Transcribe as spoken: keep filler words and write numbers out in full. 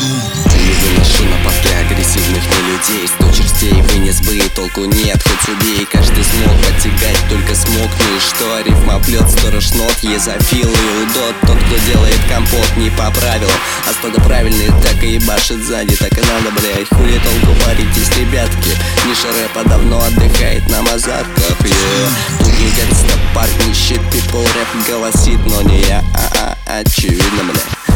Не выношу на подке агрессивных не людей. Сто черстей вынес бы и толку нет, хоть убей. Каждый смог подтягать, только смог. Ну и что, рифма плет, сторож нот, езофил и удот. Тот, кто делает компот не по правилам, а стадо правильный так и ебашит сзади. Так и надо, блять, хули толку паритесь, ребятки. Ниша рэпа давно отдыхает на мазарках, yeah. Тут не гангста, парни, щит, people рэп голосит, но не я, а-а, очевидно, блять.